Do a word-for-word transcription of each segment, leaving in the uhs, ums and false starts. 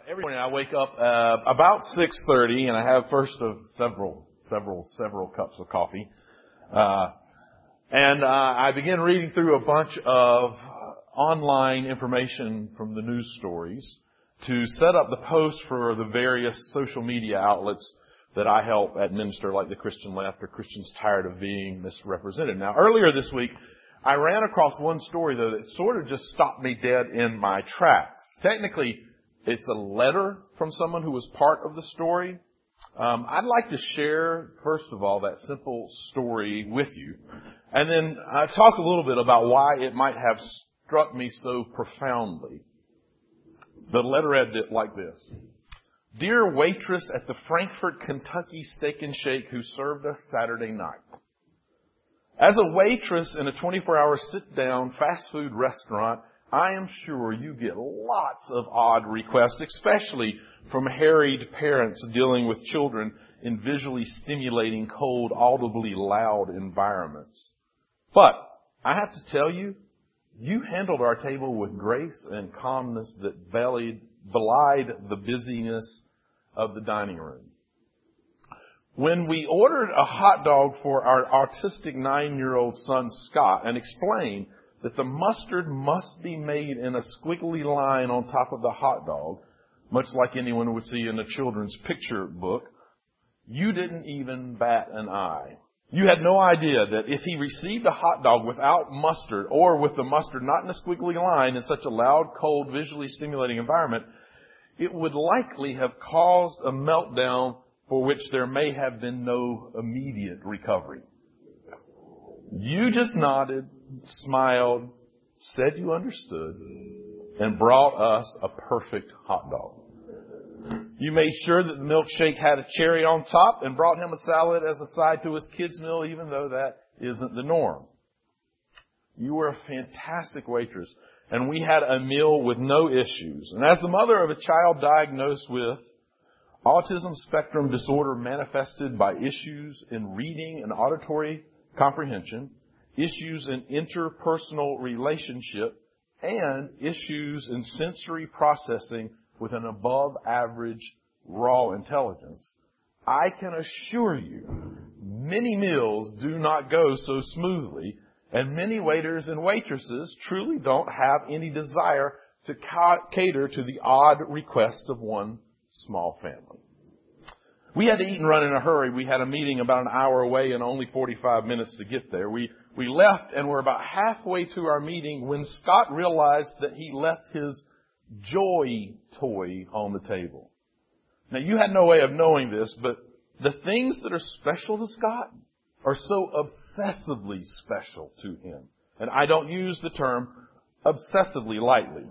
Every morning I wake up uh, about six thirty, and I have first of several, several, several cups of coffee. Uh, and uh, I begin reading through a bunch of online information from the news stories to set up the posts for the various social media outlets that I help administer, like the Christian Left or Christians Tired of Being Misrepresented. Now, earlier this week, I ran across one story, though, that sort of just stopped me dead in my tracks. Technically, it's a letter from someone who was part of the story. Um, I'd like to share, first of all, that simple story with you, and then uh, talk a little bit about why it might have struck me so profoundly. The letter read like this. Dear waitress at the Frankfort, Kentucky Steak and Shake who served us Saturday night. As a waitress in a twenty-four hour sit-down fast food restaurant, I am sure you get lots of odd requests, especially from harried parents dealing with children in visually stimulating, cold, audibly loud environments. But I have to tell you, you handled our table with grace and calmness that belied, belied the busyness of the dining room. When we ordered a hot dog for our autistic nine-year-old son, Scott, and explained that the mustard must be made in a squiggly line on top of the hot dog, much like anyone would see in a children's picture book, you didn't even bat an eye. You had no idea that if he received a hot dog without mustard, or with the mustard not in a squiggly line in such a loud, cold, visually stimulating environment, it would likely have caused a meltdown for which there may have been no immediate recovery. You just nodded, smiled, said you understood, and brought us a perfect hot dog. You made sure that the milkshake had a cherry on top and brought him a salad as a side to his kid's meal, even though that isn't the norm. You were a fantastic waitress, and we had a meal with no issues. And as the mother of a child diagnosed with autism spectrum disorder manifested by issues in reading and auditory comprehension, issues in interpersonal relationship, and issues in sensory processing with an above average raw intelligence, I can assure you many meals do not go so smoothly, and many waiters and waitresses truly don't have any desire to cater to the odd request of one small family. We had to eat and run in a hurry. We had a meeting about an hour away and only forty-five minutes to get there. We we left and were about halfway to our meeting when Scott realized that he left his Joy toy on the table. Now, you had no way of knowing this, but the things that are special to Scott are so obsessively special to him. And I don't use the term obsessively lightly.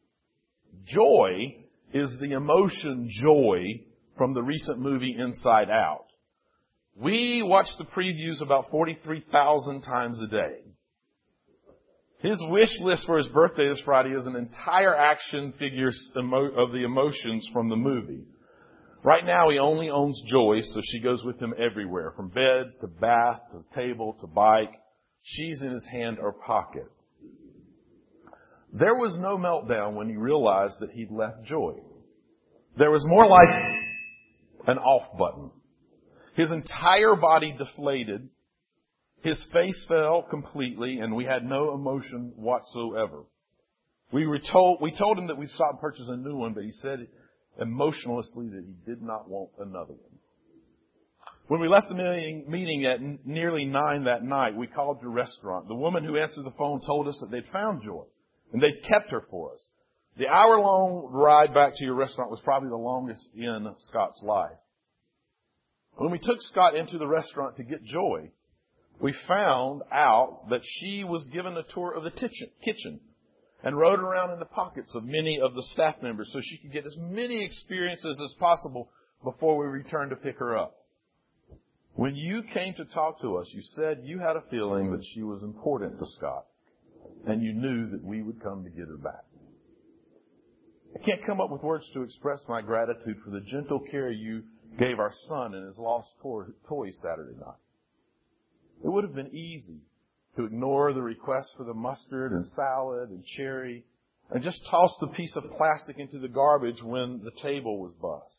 Joy is the emotion joy from the recent movie Inside Out. We watch the previews about forty-three thousand times a day. His wish list for his birthday this Friday is an entire action figure of the emotions from the movie. Right now he only owns Joy, so she goes with him everywhere, from bed to bath to table to bike. She's in his hand or pocket. There was no meltdown when he realized that he'd left Joy. There was more like an off button. His entire body deflated. His face fell completely, and we had no emotion whatsoever. We were told, we told him that we'd stop and purchase a new one, but he said emotionlessly that he did not want another one. When we left the meeting, meeting at n- nearly nine that night, we called your restaurant. The woman who answered the phone told us that they'd found Joy, and they'd kept her for us. The hour-long ride back to your restaurant was probably the longest in Scott's life. When we took Scott into the restaurant to get Joy, we found out that she was given a tour of the kitchen and rode around in the pockets of many of the staff members so she could get as many experiences as possible before we returned to pick her up. When you came to talk to us, you said you had a feeling that she was important to Scott, and you knew that we would come to get her back. I can't come up with words to express my gratitude for the gentle care you gave our son and his lost toy Saturday night. It would have been easy to ignore the request for the mustard and salad and cherry and just tossed the piece of plastic into the garbage when the table was bust.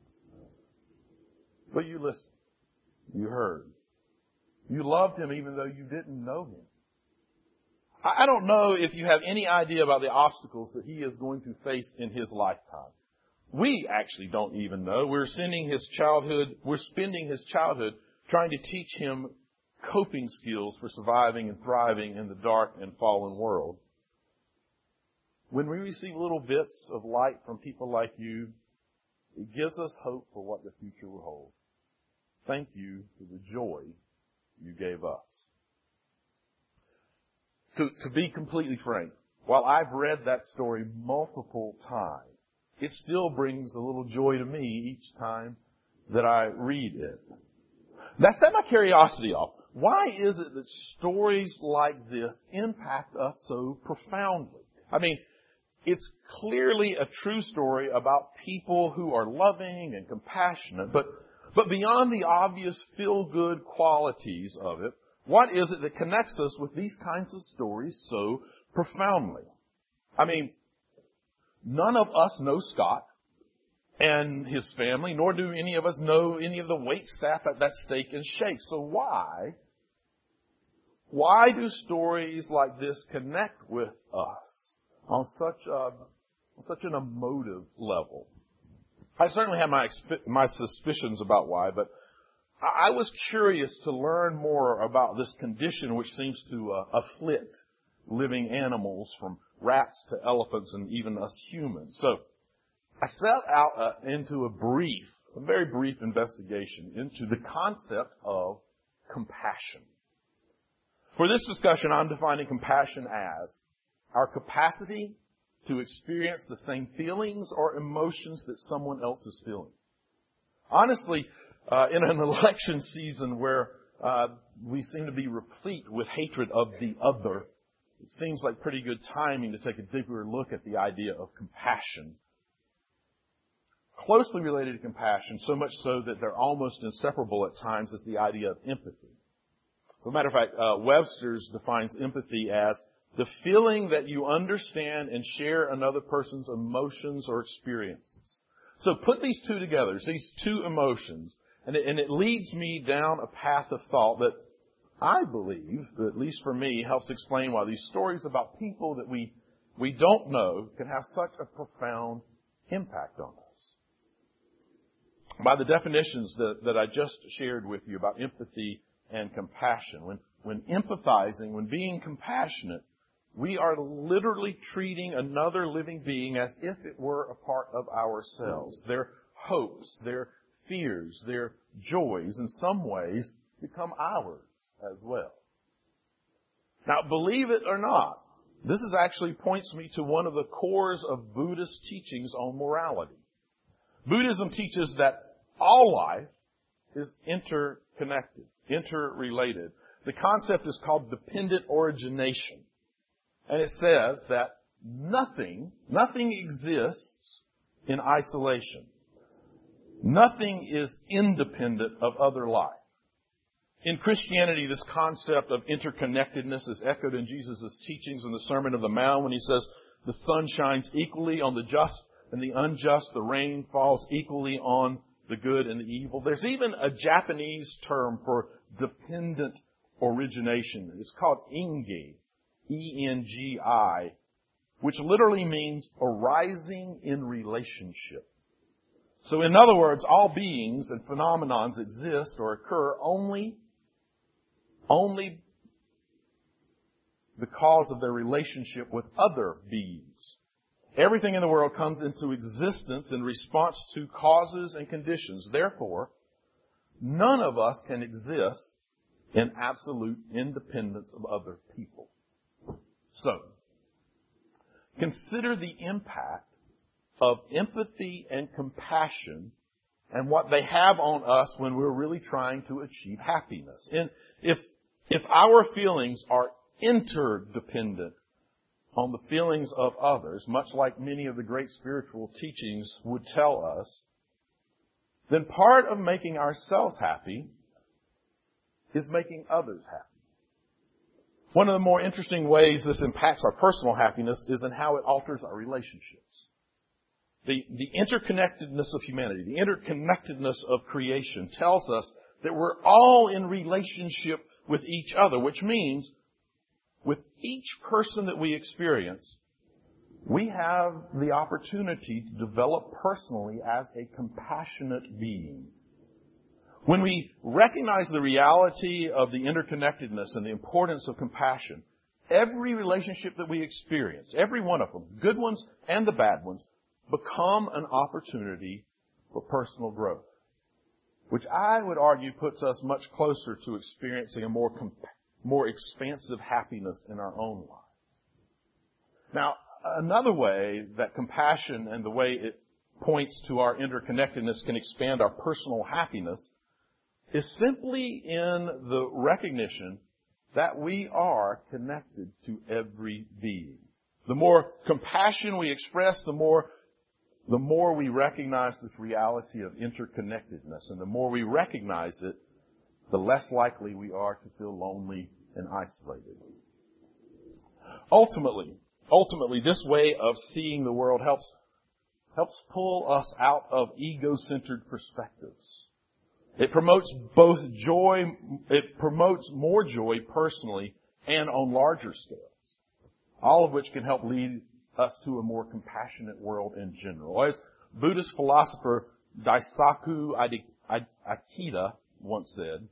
But you listened. You heard. You loved him even though you didn't know him. I don't know if you have any idea about the obstacles that he is going to face in his lifetime. We actually don't even know. We're sending his childhood, we're spending his childhood trying to teach him coping skills for surviving and thriving in the dark and fallen world. When we receive little bits of light from people like you, it gives us hope for what the future will hold. Thank you for the joy you gave us. To, to be completely frank, while I've read that story multiple times, it still brings a little joy to me each time that I read it. That set my curiosity off. Why is it that stories like this impact us so profoundly? I mean, it's clearly a true story about people who are loving and compassionate, but, but beyond the obvious feel-good qualities of it, what is it that connects us with these kinds of stories so profoundly? I mean, none of us know Scott and his family, nor do any of us know any of the wait staff at that Steak and Shake. So why, why do stories like this connect with us on such a, on such an emotive level? I certainly have my my suspicions about why, but I was curious to learn more about this condition which seems to uh, afflict living animals, from rats to elephants and even us humans. So I set out uh, into a brief, a very brief investigation into the concept of compassion. For this discussion, I'm defining compassion as our capacity to experience the same feelings or emotions that someone else is feeling. Honestly, uh, in an election season where uh, we seem to be replete with hatred of the other, it seems like pretty good timing to take a deeper look at the idea of compassion. Closely related to compassion, so much so that they're almost inseparable at times, is the idea of empathy. As a matter of fact, uh, Webster's defines empathy as the feeling that you understand and share another person's emotions or experiences. So put these two together, these two emotions, and it, and it leads me down a path of thought that I believe, at least for me, helps explain why these stories about people that we, we don't know can have such a profound impact on us. By the definitions that, that I just shared with you about empathy and compassion, when, when empathizing, when being compassionate, we are literally treating another living being as if it were a part of ourselves. Their hopes, their fears, their joys, in some ways, become ours as well. Now, believe it or not, this is actually points me to one of the cores of Buddhist teachings on morality. Buddhism teaches that all life is interconnected, interrelated. The concept is called dependent origination. And it says that nothing, nothing exists in isolation. Nothing is independent of other life. In Christianity, this concept of interconnectedness is echoed in Jesus' teachings in the Sermon on the Mount when he says, the sun shines equally on the just and the unjust. The rain falls equally on the good and the evil. There's even a Japanese term for dependent origination. It's called Engi, E N G I, which literally means arising in relationship. So in other words, all beings and phenomenons exist or occur only, only because of their relationship with other beings. Everything in the world comes into existence in response to causes and conditions. Therefore, none of us can exist in absolute independence of other people. So, consider the impact of empathy and compassion and what they have on us when we're really trying to achieve happiness. And if, if our feelings are interdependent on the feelings of others, much like many of the great spiritual teachings would tell us, then part of making ourselves happy is making others happy. One of the more interesting ways this impacts our personal happiness is in how it alters our relationships. The, the interconnectedness of humanity, the interconnectedness of creation tells us that we're all in relationship with each other, which means with each person that we experience, we have the opportunity to develop personally as a compassionate being. When we recognize the reality of the interconnectedness and the importance of compassion, every relationship that we experience, every one of them, good ones and the bad ones, become an opportunity for personal growth, which I would argue puts us much closer to experiencing a more comp- more expansive happiness in our own lives. Now, another way that compassion and the way it points to our interconnectedness can expand our personal happiness is simply in the recognition that we are connected to every being. The more compassion we express, the more the more we recognize this reality of interconnectedness. And the more we recognize it, the less likely we are to feel lonely and isolated. Ultimately, ultimately, this way of seeing the world helps, helps pull us out of ego-centered perspectives. It promotes both joy, it promotes more joy personally and on larger scales, all of which can help lead us to a more compassionate world in general. As Buddhist philosopher Daisaku Akita once said,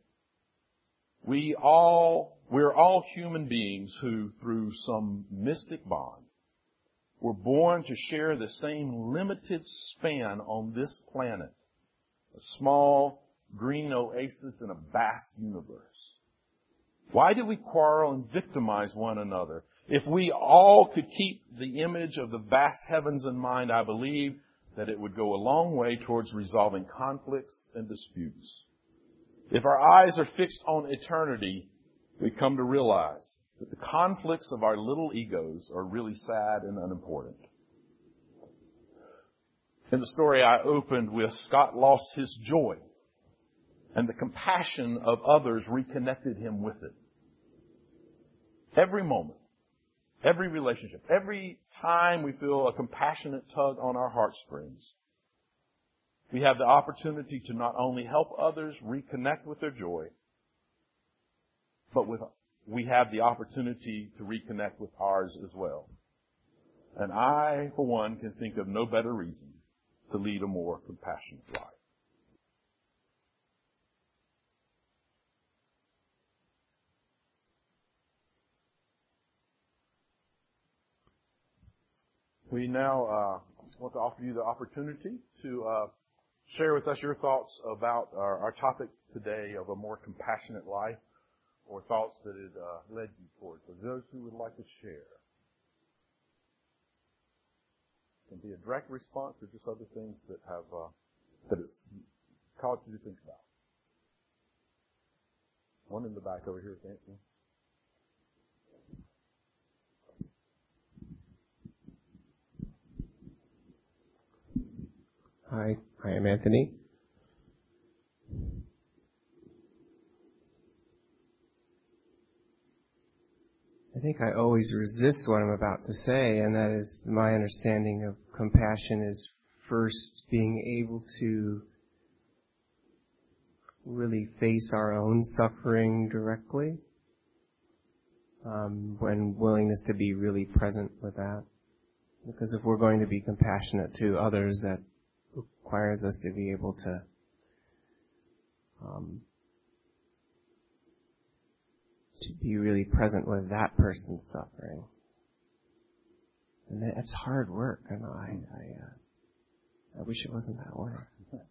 we all, we're all human beings who, through some mystic bond, were born to share the same limited span on this planet, a small green oasis in a vast universe. Why do we quarrel and victimize one another? If we all could keep the image of the vast heavens in mind, I believe that it would go a long way towards resolving conflicts and disputes. If our eyes are fixed on eternity, we come to realize that the conflicts of our little egos are really sad and unimportant. In the story I opened with, Scott lost his joy, and the compassion of others reconnected him with it. Every moment, every relationship, every time we feel a compassionate tug on our heartstrings, we have the opportunity to not only help others reconnect with their joy, but with, we have the opportunity to reconnect with ours as well. And I, for one, can think of no better reason to lead a more compassionate life. We now uh, want to offer you the opportunity to uh, share with us your thoughts about our, our topic today of a more compassionate life, or thoughts that it uh, led you towards. For those who would like to share, it can be a direct response or just other things that have uh, that it's caused you to think about. One in the back over here, Anthony. Hi, I am Anthony. I think I always resist what I'm about to say, and that is my understanding of compassion is first being able to really face our own suffering directly, um, and willingness to be really present with that. Because if we're going to be compassionate to others, that requires us to be able to um, to be really present with that person's suffering. And that's hard work. I know. I I, uh, I wish it wasn't that way.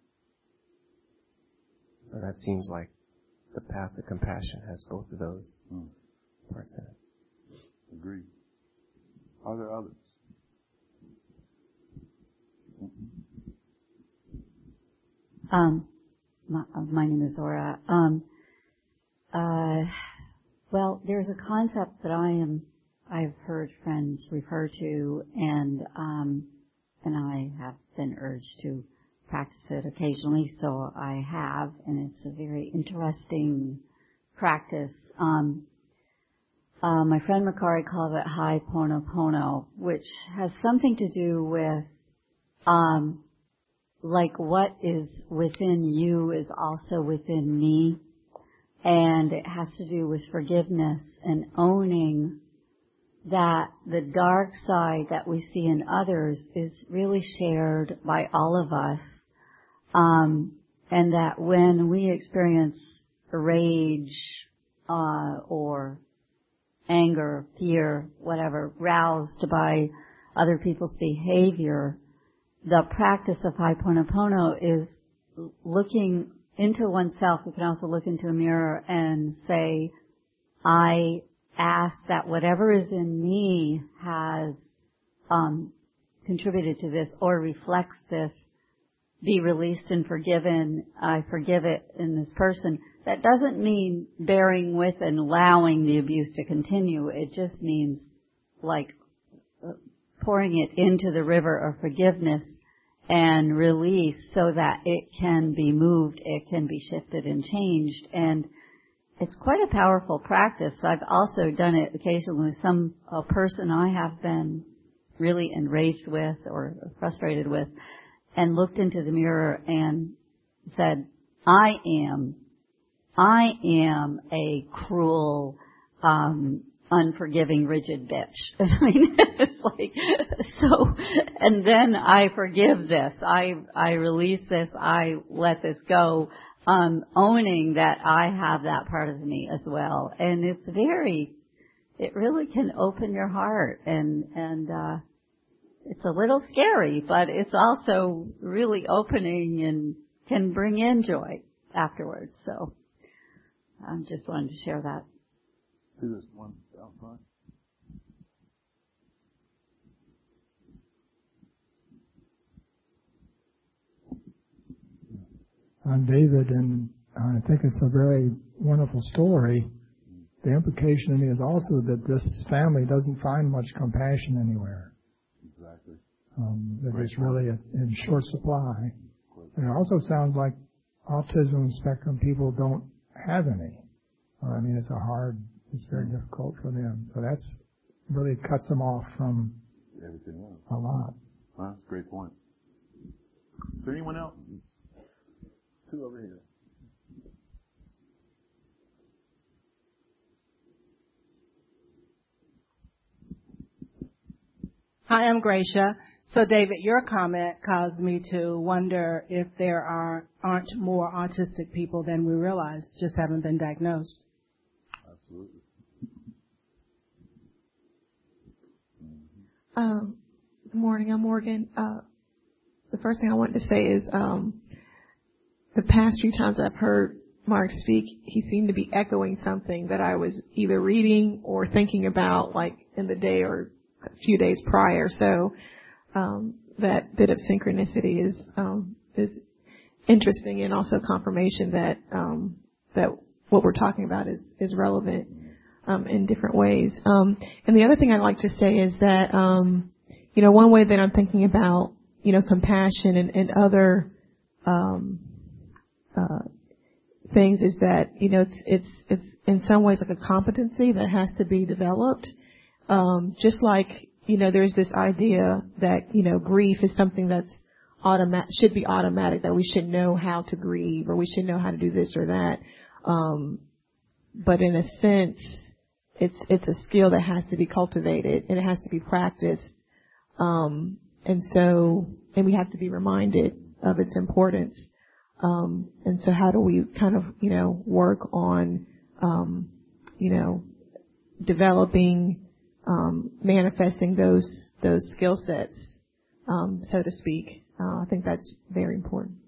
But that seems like the path of compassion has both of those mm. parts in it. Agreed. Are there others? Um, my, my name is Zora. Um, uh, well, there's a concept that I am, I've heard friends refer to, and um, and I have been urged to practice it occasionally, so I have, and it's a very interesting practice. Um, uh, my friend Macari calls it Ha'aponopono, which has something to do with, um, like what is within you is also within me. And it has to do with forgiveness and owning that the dark side that we see in others is really shared by all of us. Um, and that when we experience rage, uh, or anger, fear, whatever, roused by other people's behavior, the practice of Ha'aponopono is looking into oneself. You can also look into a mirror and say, I ask that whatever is in me has um, contributed to this or reflects this be released and forgiven. I forgive it in this person. That doesn't mean bearing with and allowing the abuse to continue. It just means like pouring it into the river of forgiveness and release so that it can be moved, it can be shifted and changed. And it's quite a powerful practice. I've also done it occasionally with some a person I have been really enraged with or frustrated with, and looked into the mirror and said, I am, I am a cruel, um, unforgiving, rigid bitch. I mean, it's like, so, and then I forgive this. I, I release this. I let this go. Um, owning that I have that part of me as well. And it's very, it really can open your heart and, and, uh, it's a little scary, but it's also really opening and can bring in joy afterwards. So I um, just wanted to share that. Do this one out front. I'm David, and I think it's a very wonderful story. The implication to me is also that this family doesn't find much compassion anywhere. Exactly. Um, that it's really a, in short supply. And it also sounds like autism spectrum people don't have any. I mean, it's a hard, it's very difficult for them. So that's really cuts them off from everything else. A lot. Well, that's a great point. Is there anyone else? Two over here. Hi, I'm Gracia. So, David, your comment caused me to wonder if there are, aren't more autistic people than we realize, just haven't been diagnosed. Absolutely. Um, good morning. I'm Morgan. Uh, the first thing I wanted to say is um, the past few times I've heard Mark speak, he seemed to be echoing something that I was either reading or thinking about, like in the day or a few days prior. So um, that bit of synchronicity is um, is interesting, and also confirmation that um, that what we're talking about is is relevant um, in different ways. Um, and the other thing I'd like to say is that um, you know one way that I'm thinking about you know compassion and, and other um, uh, things is that you know it's it's it's in some ways like a competency that has to be developed. Um, just like, you know, there's this idea that, you know, grief is something that's automatic, should be automatic, that we should know how to grieve or we should know how to do this or that. Um, but in a sense, it's, it's a skill that has to be cultivated and it has to be practiced. Um, and so, and we have to be reminded of its importance. Um, and so how do we kind of, you know, work on, um, you know, developing, Um, manifesting those those skill sets, um, so to speak. Uh, I think that's very important.